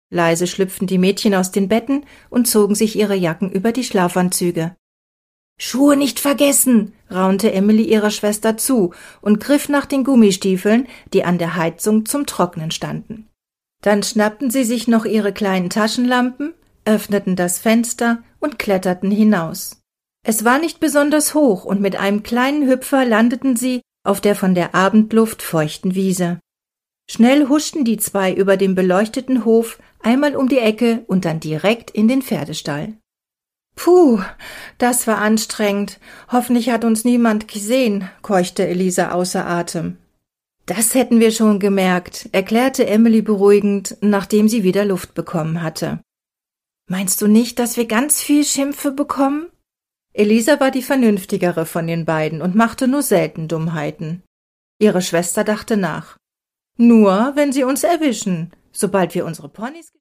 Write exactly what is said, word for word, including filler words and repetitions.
Leise schlüpften die Mädchen aus den Betten und zogen sich ihre Jacken über die Schlafanzüge. »Schuhe nicht vergessen«, raunte Emily ihrer Schwester zu und griff nach den Gummistiefeln, die an der Heizung zum Trocknen standen. Dann schnappten sie sich noch ihre kleinen Taschenlampen, öffneten das Fenster und kletterten hinaus. Es war nicht besonders hoch, und mit einem kleinen Hüpfer landeten sie auf der von der Abendluft feuchten Wiese. Schnell huschten die zwei über den beleuchteten Hof, einmal um die Ecke und dann direkt in den Pferdestall. »Puh, das war anstrengend. Hoffentlich hat uns niemand gesehen«, keuchte Elisa außer Atem. »Das hätten wir schon gemerkt«, erklärte Emily beruhigend, nachdem sie wieder Luft bekommen hatte. »Meinst du nicht, dass wir ganz viel Schimpfe bekommen?« Elisa war die vernünftigere von den beiden und machte nur selten Dummheiten. Ihre Schwester dachte nach. »Nur, wenn sie uns erwischen. Sobald wir unsere Ponys